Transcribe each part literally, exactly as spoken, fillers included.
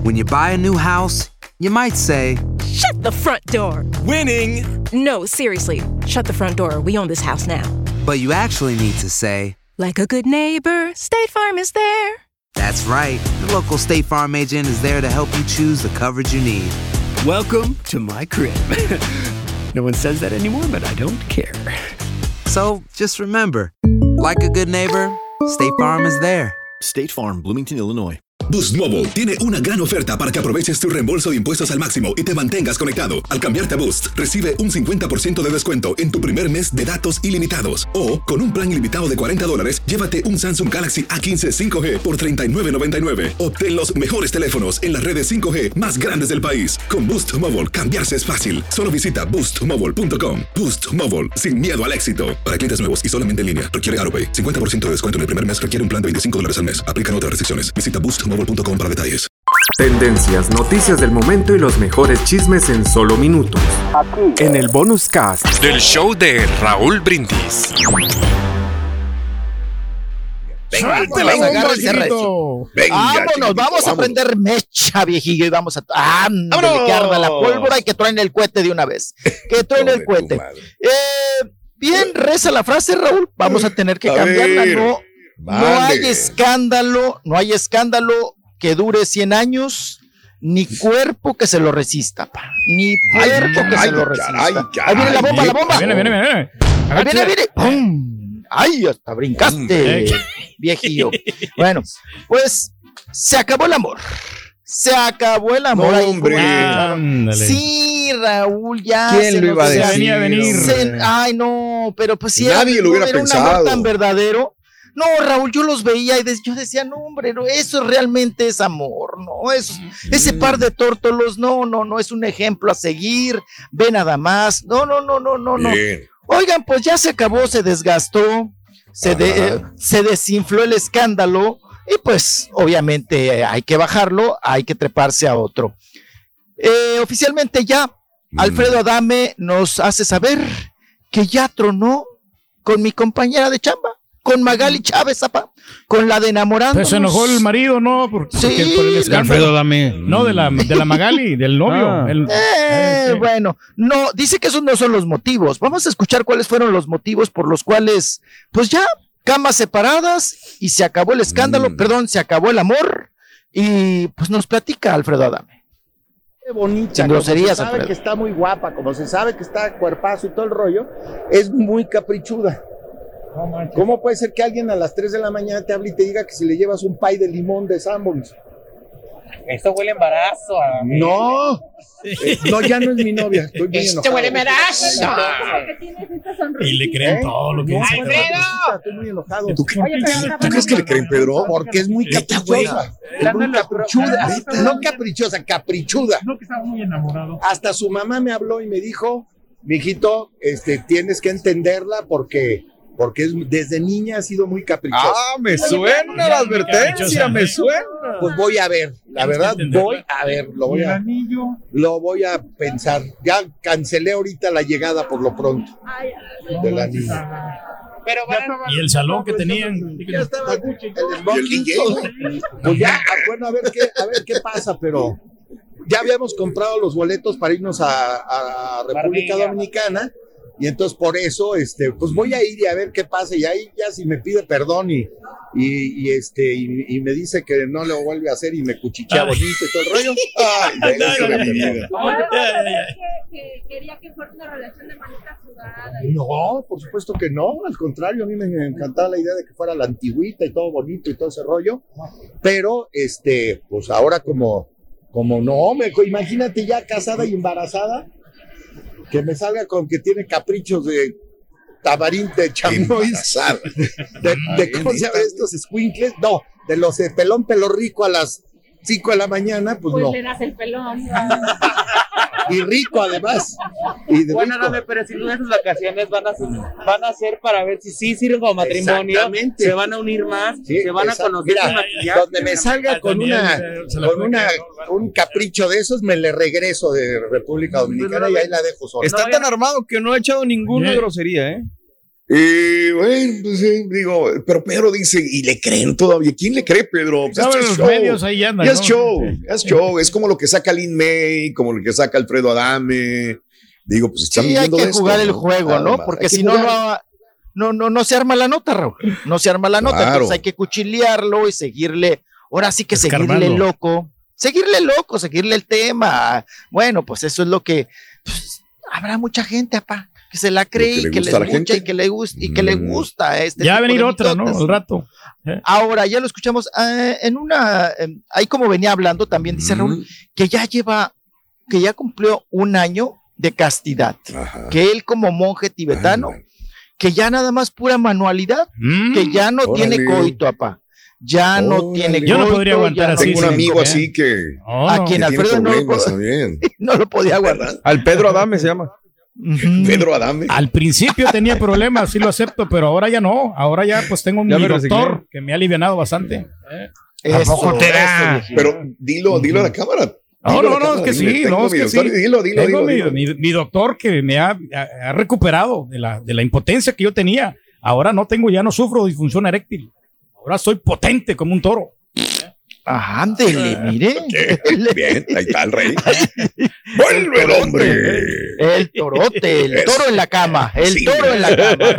When you buy a new house, you might say, "Shut the front door." Winning! No, seriously, shut the front door. We own this house now. But you actually need to say, like a good neighbor, State Farm is there. That's right. The local State Farm agent is there to help you choose the coverage you need. Welcome to my crib. No one says that anymore, but I don't care. So, just remember, like a good neighbor, State Farm is there. State Farm, Bloomington, Illinois. Boost Mobile tiene una gran oferta para que aproveches tu reembolso de impuestos al máximo y te mantengas conectado. Al cambiarte a Boost, recibe un cincuenta por ciento de descuento en tu primer mes de datos ilimitados. O, con un plan ilimitado de cuarenta dólares, llévate un Samsung Galaxy A quince cinco G por treinta y nueve noventa y nueve. Obtén los mejores teléfonos en las redes cinco G más grandes del país. Con Boost Mobile, cambiarse es fácil. Solo visita boost mobile punto com. Boost Mobile, sin miedo al éxito. Para clientes nuevos y solamente en línea, requiere AutoPay. cincuenta por ciento de descuento en el primer mes requiere un plan de veinticinco dólares al mes. Aplican otras restricciones. Visita boost mobile punto com para detalles. Tendencias, noticias del momento y los mejores chismes en solo minutos. Aquí. En el Bonus Cast del show de Raúl Brindis. Venga, venga, venga, vámonos, vamos a prender mecha, viejillo, y vamos a... ¡Ándale, que arda la pólvora y que truene el cohete de una vez! ¡Que truene el cohete! Eh, bien, reza la frase, Raúl, vamos a tener que a cambiarla, ver, no, no hay escándalo, no hay escándalo que dure cien años, ni cuerpo que se lo resista, pa. Ni cuerpo ay, que ay, se lo resista. Ay, ay, ahí viene la bomba, la bomba. Viene, viene, viene. Ahí viene, viene. ¡Pum! ¡Ay, hasta brincaste, viejillo! Bueno, pues se acabó el amor. Se acabó el amor. No, hombre. Sí, Raúl, ya. ¿Quién se lo iba a decir? Venía a venir. Se, ay, no, pero pues si nadie era, lo hubiera era pensado. Un amor tan verdadero. No, Raúl, yo los veía y yo decía, no, hombre, no, eso realmente es amor, no, eso, mm. ese par de tórtolos, no, no, no, es un ejemplo a seguir, ve nada más, no, no, no, no, no, no. Oigan, pues ya se acabó, se desgastó, se, de, eh, se desinfló el escándalo y pues obviamente eh, hay que bajarlo, hay que treparse a otro. Eh, oficialmente ya, mm. Alfredo Adame nos hace saber que ya tronó con mi compañera de chamba. Con Magali Chávez, apa, con la de enamorándonos. Se enojó el marido, ¿no? Porque, sí, porque por el escándalo. Alfredo Adame. No, de la, de la Magali, del novio. Ah. El, eh, eh, sí. Bueno, no, dice que esos no son los motivos. Vamos a escuchar cuáles fueron los motivos por los cuales, pues ya, camas separadas y se acabó el escándalo, mm. perdón, se acabó el amor y pues nos platica Alfredo Adame. Qué bonita, sin groserías, se sabe Alfredo. Que está muy guapa, como se sabe que está cuerpazo y todo el rollo, es muy caprichuda. ¿Cómo puede ser que alguien a las tres de la mañana te hable y te diga que si le llevas un pay de limón de Sanborns? Esto huele a embarazo. A no, eh, no, ya no es mi novia. Estoy muy Esto huele a embarazo. Y le creen ¿Eh? todo lo que dice. ¡Alfredo! Estoy muy enojado. ¿Tú, ¿tú, ¿tú crees que le creen, Pedro? Porque es muy caprichosa. Es muy caprichuda. No caprichosa, caprichuda. No, que estaba muy enamorado. Hasta su mamá me habló y me dijo, mijito, este, tienes que entenderla porque... Porque es, desde niña ha sido muy caprichosa. Ah, me suena la advertencia, me suena. Pues voy a ver, la verdad, voy a ver, lo voy a, lo voy a pensar. Ya cancelé ahorita la llegada por lo pronto de la niña. Pero bueno, y el salón que tenían. Ya estaba el smoking. Pues ya, bueno, a ver qué, a ver qué pasa, pero ya habíamos comprado los boletos para irnos a, a República Dominicana. Y entonces por eso, este, pues voy a ir y a ver qué pasa. Y ahí ya si me pide perdón y, y, y este, y, y me dice que no lo vuelve a hacer y me cuchichea bonito y todo el rollo. Ay, que quería que fuera una relación de manita sudada. No, por supuesto que no. Al contrario, a mí me encantaba la idea de que fuera la antigüita y todo bonito y todo ese rollo. Pero, este, pues ahora como, como no, me, imagínate ya casada y embarazada. Que me salga con que tiene caprichos de tabarín de chamois, de, de cómo se llama estos escuincles, no, de los de pelón pelo rico a las cinco de la mañana, pues, pues no. le das el pelón. Y rico además. Y de bueno, rico. Dame, pero si esas vacaciones van a, ser, van a ser para ver si sí sirven como matrimonio, se van a unir más, sí, se van a conocer. Mira, donde me salga con una, con una, un capricho de esos, me le regreso de República Dominicana y ahí la dejo sola. Está tan armado que no ha echado ninguna grosería, ¿eh? Eh, bueno, pues eh, digo, pero Pedro dice, ¿y le creen todavía? ¿Quién le cree, Pedro? Pues Saben es los show. medios ahí andan, Ya es ¿no? show, Sí. ya es show. Es como lo que saca Lin May, como lo que saca Alfredo Adame. Digo, pues están Sí, hay viviendo que de esto, jugar el ¿no? juego, Nada ¿no? más. Porque Hay que si no, jugar. no, no, no, no se arma la nota, Raúl. No se arma la nota. Claro. Entonces hay que cuchillarlo y seguirle. Ahora sí que Escarbando. seguirle loco. Seguirle loco, seguirle el tema. Bueno, pues eso es lo que. Pues, habrá mucha gente, apá, que se la cree que le y que le gusta a la escucha gente. y que le gusta y que le Mm. gusta este Ya va a tipo venir de otra, ¿no? mitotes. Al rato. Eh. Ahora ya lo escuchamos eh, en una, eh, ahí como venía hablando también dice Mm. Raúl que ya lleva, que ya cumplió un año de castidad, Ajá. que él como monje tibetano, Anda. que ya nada más pura manualidad, Mm. que ya no Órale. tiene coito, apá, ya no Órale. tiene Yo no coito, podría aguantar ya no así, Tengo un tiene- amigo ¿eh? así que, Oh, a no. quien que tiene Alfredo no lo, problemas po- también. no lo podía aguantar. Al Pedro Adame se llama. Ujú. Pedro Adame. Al principio tenía problemas, sí lo acepto, pero ahora ya no. Ahora ya pues tengo Ya mi me resigné. doctor que me ha alivianado bastante. Eso, poco te eso, da? viejito. Pero dilo, dilo a la cámara. No, Dilo a no, la no, cámara, es que dile, sí, tengo no, es mi que doctor, sí. Dilo, dilo, Tengo dilo, mi, dilo. mi- mi doctor que me ha, ha- ha recuperado de la, de la impotencia que yo tenía. Ahora no tengo, ya no sufro disfunción eréctil. Ahora soy potente como un toro. Ah, ándele, mire. Bien, ahí está el rey. ¡Vuelve el hombre! El torote, el Eso. toro en la cama, el Sí. toro en la cama.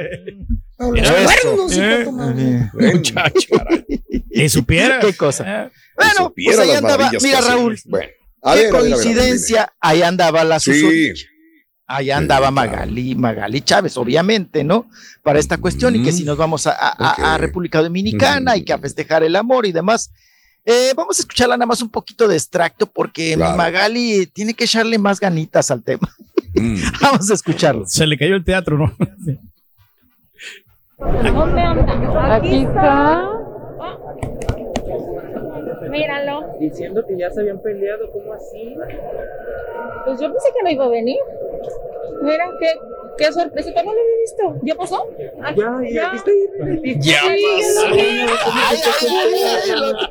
Eso. Eh, Muchacho. Si supiera. Qué cosa. Eh, Bueno, supiera pues ahí las andaba, maravillas mira que hace. Raúl, Bueno, a qué ver, a ver, a ver, a ver, coincidencia, ahí andaba la Sí. Susodicha. Ahí andaba Sí, claro. Magali, Magali Chávez, obviamente, ¿no? Para esta cuestión y que Mm. si nos vamos a, a- a- a Ok. República Dominicana y que a festejar el amor y demás. Eh, vamos a escucharla nada más un poquito de extracto porque mi Claro. Magali tiene que echarle más ganitas al tema. Mm. Vamos a escucharlo. Se le cayó el teatro, ¿no? ¿Dónde anda? Aquí está. Míralo. Diciendo que ya se habían peleado, ¿cómo así? Pues yo pensé que no iba a venir. Mira, qué, qué sorpresa. ¿Cómo lo había visto? ¿Ya pasó? Ah, Ya, ya, ¿viste? Ya Sí, pasó. es lo que- Ay, ay, ay,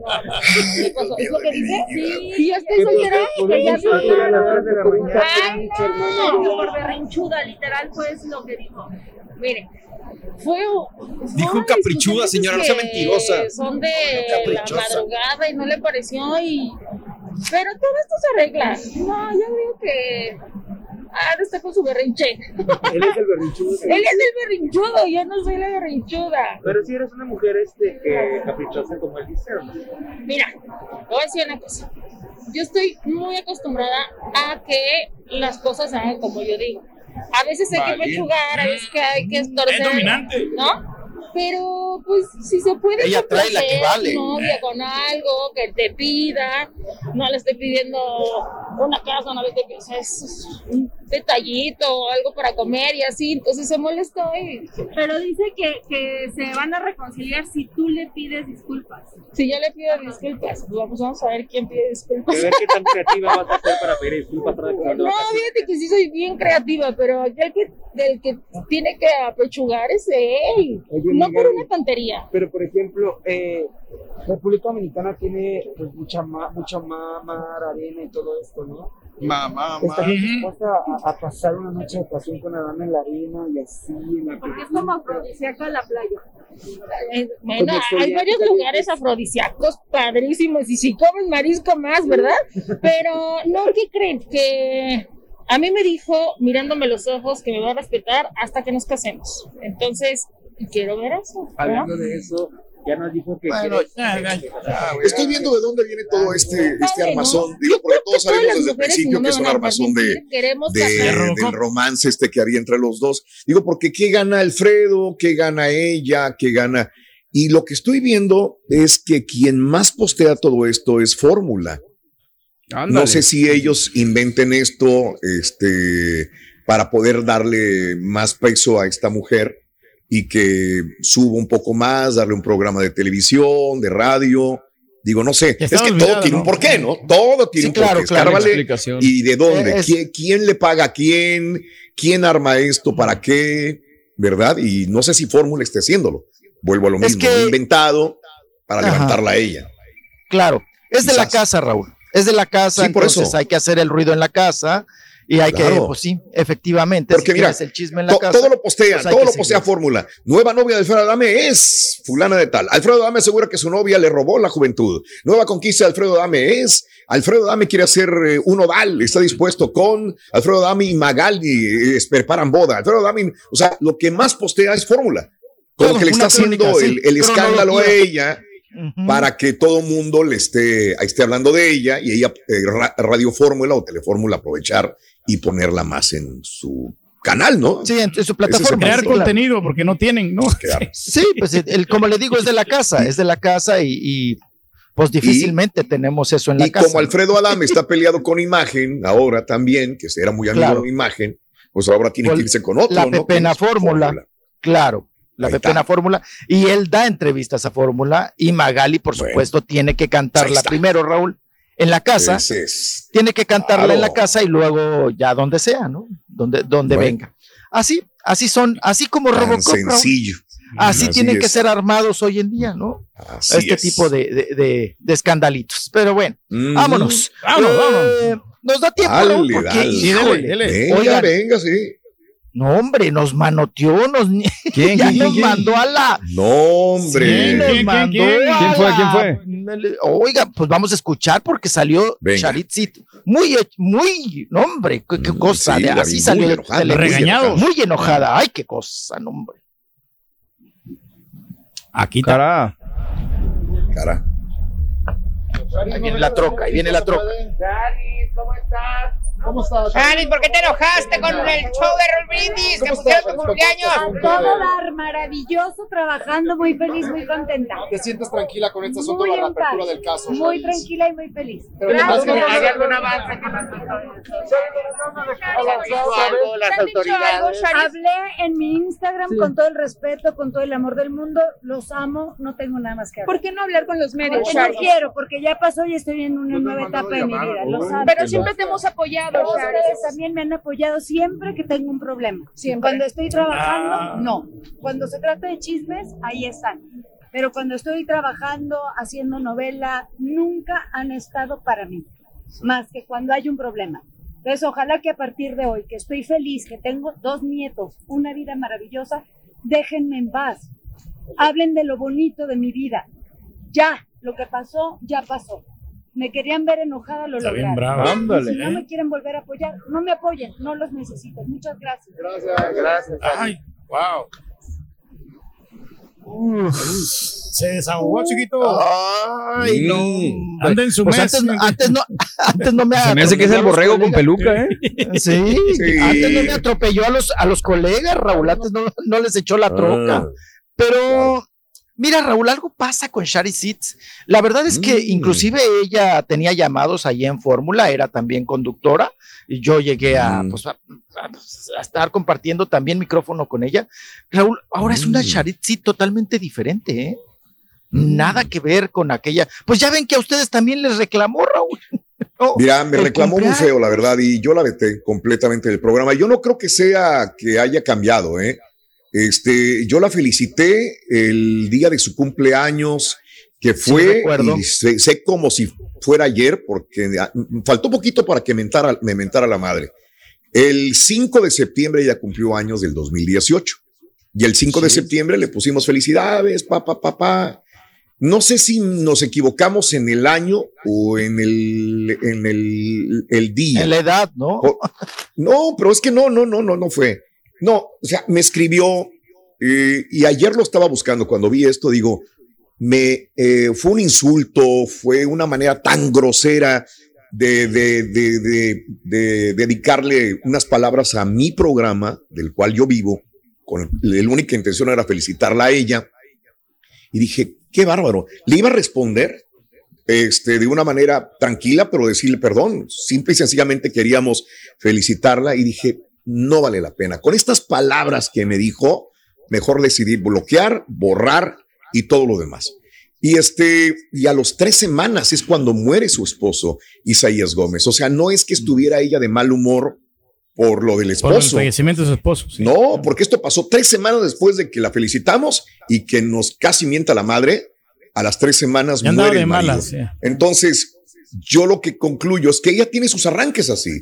ay. ¿Qué pasó? ¿Es lo que dice? Sí. Sí, ya estoy soltera. Que ya A las tres de la mañana. Ay, no. Por berrinchuda, literal, fue eso lo que dijo. Mire. Fue, Dijo fue caprichuda, discusiones señora, no sea que mentirosa. Son de la madrugada y no le pareció y... Pero todo esto se arregla. No, yo digo que... Ah, no está con su berrinche. Él es el berrinchudo. Él es el berrinchudo, yo no soy la berrinchuda. Pero si eres una mujer este que caprichosa como él dice, ¿o no? Mira, te voy a decir una cosa. Yo estoy muy acostumbrada a que las cosas se hagan como yo digo. A veces hay que pechugar, a veces que hay que estorcer, Es dominante. ¿no? Pero, pues, si se puede Ella trae la que complacer vale. a tu novia con algo que te pida, no le estoy pidiendo una casa, no le estoy pidiendo, o sea, es un detallito, algo para comer y así, entonces se molestó y... Pero dice que, que se van a reconciliar si tú le pides disculpas. Si yo le pido disculpas, pues vamos, vamos a ver quién pide disculpas. A ver qué tan creativa vas a ser para pedir disculpas para que No, fíjate que sí soy bien creativa, pero aquel que, del que tiene que apechugar es él, Oye, no Miguel, por una tontería. Pero por ejemplo, eh, República Dominicana tiene pues mucha ma- mucho ma- mar, arena y todo esto, ¿no? Mamá, ¿Estarías dispuesta a, a pasar una noche de pasión con Adán en la arena y así en la Porque es como afrodisíaca la playa. Eh, Bueno, Como estoy hay varios caliente. lugares afrodisíacos padrísimos y si comen marisco más, ¿verdad? Pero no, ¿qué creen? Que a mí me dijo, mirándome los ojos, que me va a respetar hasta que nos casemos. Entonces, quiero ver eso, ¿no? Hablando de eso, ya nos dijo que Bueno, quiere- ya, ya, ya. Estoy viendo de dónde viene todo este, este Padre, ¿no? armazón. Digo, porque todos Todas sabemos las desde el mujeres, si principio no me que es van un a armazón de, mentir, queremos de- casarnos. del romance este que había entre los dos. Digo, porque ¿qué gana Alfredo? ¿Qué gana ella? ¿Qué gana? Y lo que estoy viendo es que quien más postea todo esto es Fórmula. No sé si ellos inventen esto este, para poder darle más peso a esta mujer y que suba un poco más, darle un programa de televisión, de radio. Digo, no sé, Que es estaba que todo olvidado, tiene ¿no? un porqué, ¿no? Todo tiene Sí, un claro, porqué. claro. Escárbale. Explicación. ¿Y de dónde? Es- ¿Quién, quién le paga a quién? ¿Quién arma esto? ¿Para qué? ¿Verdad? Y no sé si Fórmula esté haciéndolo. Vuelvo a lo Es mismo, que- lo inventado para Ajá. levantarla a ella. Claro, es de la Quizás. casa, Raúl. Es de la casa, Sí, por entonces eso. hay que hacer el ruido en la casa Y hay Claro. que, pues sí, efectivamente, Porque si mira, tienes el chisme en la to- casa, todo lo postea, pues hay todo que lo postea seguir. fórmula. Nueva novia de Alfredo Adame es fulana de tal. Alfredo Adame asegura que su novia le robó la juventud. Nueva conquista de Alfredo Adame es, Alfredo Adame quiere hacer eh, un oval, está dispuesto con Alfredo Adame y Magali, eh, preparan boda. Alfredo Adame, o sea, lo que más postea es fórmula. Como Todo, que le una está haciendo crónica, el, sí, el escándalo a cronología. ella para que todo mundo le esté, esté hablando de ella y ella, eh, ra- Radio Fórmula o Telefórmula, aprovechar y ponerla más en su canal, ¿no? Sí, en, en su Ese es plataforma. el- Crear sí, claro. contenido porque no tienen, ¿no? Sí, pues el, como le digo, es de la casa, es de la casa y, y pues difícilmente tenemos eso en la Y casa. como Alfredo Adame está peleado con Imagen, ahora también, que era muy amigo Claro. de Imagen, pues ahora tiene que irse con otro, La ¿no? Pepena Con Fórmula, claro. La Ahí Pepena está. Fórmula. Y él da entrevistas a Fórmula y Magali, por supuesto, tiene que cantarla primero, Raúl, en la casa. Ese es. Tiene que cantarla Claro. en la casa y luego ya donde sea, ¿no? Donde, donde Bueno. venga. Así, así son, así como Tan Robocop, Raúl. sencillo. Así, Así tienen que es. ser armados hoy en día, ¿no? Así este es. tipo de, de, de- de escandalitos. Pero bueno, Mm. vámonos. Vámonos, Eh, Nos da tiempo, Dale, Raúl, porque, dale. Sí, híjole, dele, dele. Venga, oigan, venga, sí. no, hombre, nos manoteó, nos, ¿Quién, ya quién, nos quién, mandó a la... No, hombre. Sí, nos ¿Quién, mandó quién, quién? a ¿Quién fue, la- quién fue? Oiga, pues vamos a escuchar porque salió Venga. Charitzit. Muy, muy, no, hombre, qué, qué Mm, cosa. sí, de, la así vi salió muy de enojada, tele- muy Regañados. enojada. Muy enojada. Ay, qué cosa, no, hombre. Aquí está. Cara. Cara. Ahí viene la troca, ahí viene la troca. Charis, ¿cómo estás? ¿Cómo estás? Charis, ¿por qué te enojaste con el show de Raúl Brindis? Que pusieron tu cumpleaños. A todo dar, maravilloso, trabajando, muy feliz, muy contenta. ¿Te sientes tranquila con este asunto Muy de la en paz, apertura del caso? muy Charis? tranquila y muy feliz. Pero te Gracias. parece que ¿Hay algún avance que nos algo las ¿Te han dicho algo, autoridades? Charis? Hablé en mi Instagram con todo el respeto, con todo el amor del mundo. Los amo, no tengo nada más que hablar. ¿Por qué no hablar con los medios, Porque no Charis? quiero, porque ya pasó y estoy en una nueva etapa de mi vida. Los amo. Pero siempre te hemos apoyado, Ustedes Charis. también me han apoyado siempre que tengo un problema. Siempre. Cuando estoy trabajando, Ah. no. Cuando se trata de chismes, ahí están. Pero cuando estoy trabajando, haciendo novela, nunca han estado para mí. Más que cuando hay un problema. Entonces, ojalá que a partir de hoy, que estoy feliz, que tengo dos nietos, una vida maravillosa, déjenme en paz. Hablen de lo bonito de mi vida. Ya, lo que pasó, ya pasó. Me querían ver enojada, lo Está bien lograron. brava. Ándale. Si no me quieren volver a apoyar, no me apoyen, no los necesito. Muchas gracias. Gracias. Gracias. Ay, wow. Se desahogó, chiquito. Ay, no. Mm. Anda en su Pues mes. antes, no- antes no, antes no me Se me hace que es el borrego con peluca, ¿eh? Sí, Sí. antes no me atropelló a los, a los colegas, Raúl, antes no, no les echó la troca. Ah. Pero, mira, Raúl, algo pasa con Shari Sitz. La verdad es que Mm. inclusive ella tenía llamados allí en Fórmula, era también conductora, y yo llegué a, Mm. pues, a, a- a estar compartiendo también micrófono con ella. Raúl, ahora es una Mm. Shari Sitz totalmente diferente, ¿eh? Nada que ver con aquella. Pues ya ven que a ustedes también les reclamó, Raúl. No, Mira, me el reclamó muy cumpleaños. feo, la verdad, y yo la veté completamente del programa. Yo no creo que sea que haya cambiado, ¿eh? Este, yo la felicité el día de su cumpleaños, que Sí, fue, recuerdo. y sé, sé como si fuera ayer, porque ah, faltó poquito para que mentara, me mentara la madre. El cinco de septiembre ella cumplió años del dos mil dieciocho. Y el cinco de Sí. septiembre le pusimos felicidades, papá, papá. No sé si nos equivocamos en el año o en el, en el, el día. En la edad, ¿no? O- no, pero es que no, no, no, no, no fue. No, o sea, me escribió eh, y ayer lo estaba buscando. Cuando vi esto, digo, me eh, fue un insulto, fue una manera tan grosera de, de, de, de, de dedicarle unas palabras a mi programa, del cual yo vivo, con la única intención era felicitarla a ella. Y dije, qué bárbaro. Le iba a responder este, de una manera tranquila, pero decirle perdón. Simple y sencillamente queríamos felicitarla y dije, no vale la pena. Con estas palabras que me dijo, mejor decidí bloquear, borrar y todo lo demás. Y este, y a los tres semanas es cuando muere su esposo, Isaías Gómez. O sea, no es que estuviera ella de mal humor por lo del Por el esposo. fallecimiento de su esposo. Sí. No, porque esto pasó tres semanas después de que la felicitamos y que nos casi mienta la madre. A las tres semanas Ya andaba muere de el marido. malas, sí. Entonces, yo lo que concluyo es que ella tiene sus arranques así.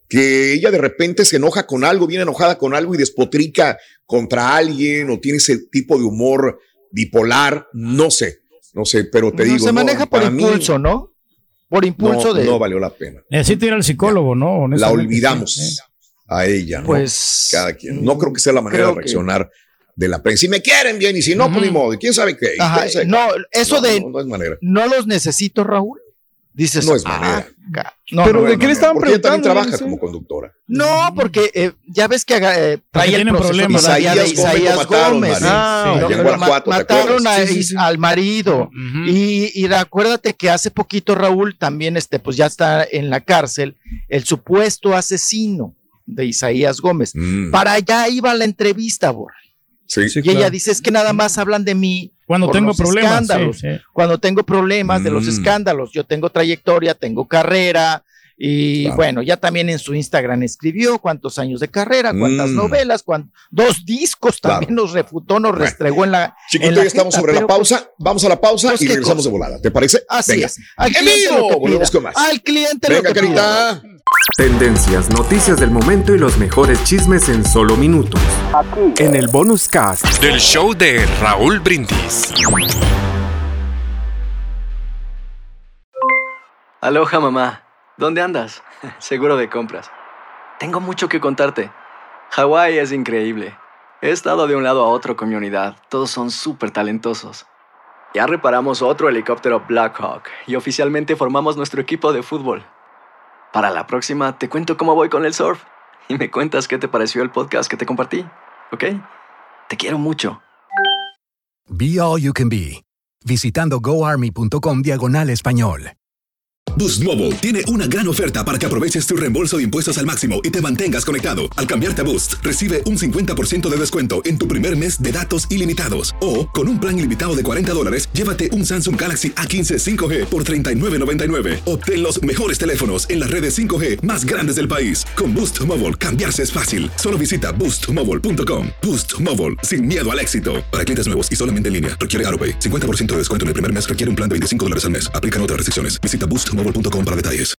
que ella de repente se enoja con algo, viene enojada con algo y despotrica contra alguien o tiene ese tipo de humor bipolar, no sé, no sé, pero te no, digo. Se maneja no, por para impulso, mí, ¿no? Por impulso no, de... No valió la pena. Necesita ir al psicólogo, ¿no? La olvidamos sí, a ella, ¿no? Pues... Cada quien. No creo que sea la manera de reaccionar que... de la prensa. Si me quieren bien y si no, uh-huh. pues ni modo. ¿Quién sabe qué? Ajá, sabe? No, eso no, de... No, no es manera. No los necesito, Raúl. Dices, no es manera. Ah, no, pero no, ¿de no, qué no, le estaban porque preguntando? Ella también trabaja como conductora. No, porque eh, ya ves que eh, trae el proceso problemas. Isaías, de Isaías Gómez. Gómez. Ah, sí, no, Guanajuato, mataron a, sí, sí, sí. al marido. Uh-huh. y, y acuérdate que hace poquito, Raúl, también este, pues ya está en la cárcel el supuesto asesino de Isaías Gómez. Mm. Para allá iba la entrevista, Bor. Sí, sí, y claro. ella dice, es que nada más hablan de mí cuando tengo problemas, escándalos, sí, sí. cuando tengo problemas mm. de los escándalos, yo tengo trayectoria, tengo carrera y claro. bueno, ya también en su Instagram escribió cuántos años de carrera, cuántas mm. novelas, cuántos, dos discos también claro. nos refutó, nos bueno. restregó en la Chiquito, en la ya estamos jeta, sobre la pausa, pues, vamos a la pausa pues, y regresamos cosa? de volada, ¿te parece? Así Venga. es. Al ¡En vivo! Volvemos con más. Al cliente Venga, lo que carita. pida. Tendencias, noticias del momento y los mejores chismes en solo minutos. Aquí. En el bonus cast del show de Raúl Brindis. Aloha, mamá. ¿Dónde andas? Seguro de compras. Tengo mucho que contarte. Hawái es increíble. He estado de un lado a otro con mi unidad. Todos son súper talentosos. Ya reparamos otro helicóptero Blackhawk y oficialmente formamos nuestro equipo de fútbol. Para la próxima te cuento cómo voy con el surf y me cuentas qué te pareció el podcast que te compartí, ¿ok? Te quiero mucho. Be All You Can Be, visitando goarmy.com diagonal español. Boost Mobile tiene una gran oferta para que aproveches tu reembolso de impuestos al máximo y te mantengas conectado. Al cambiarte a Boost, recibe un cincuenta por ciento de descuento en tu primer mes de datos ilimitados. O, con un plan ilimitado de cuarenta dólares, llévate un Samsung Galaxy A quince cinco G por treinta y nueve noventa y nueve. Obtén los mejores teléfonos en las redes cinco G más grandes del país. Con Boost Mobile, cambiarse es fácil. Solo visita boost mobile punto com. Boost Mobile, sin miedo al éxito. Para clientes nuevos y solamente en línea, requiere AutoPay. cincuenta por ciento de descuento en el primer mes requiere un plan de veinticinco dólares al mes. Aplican otras restricciones. Visita boost mobile punto com para detalles.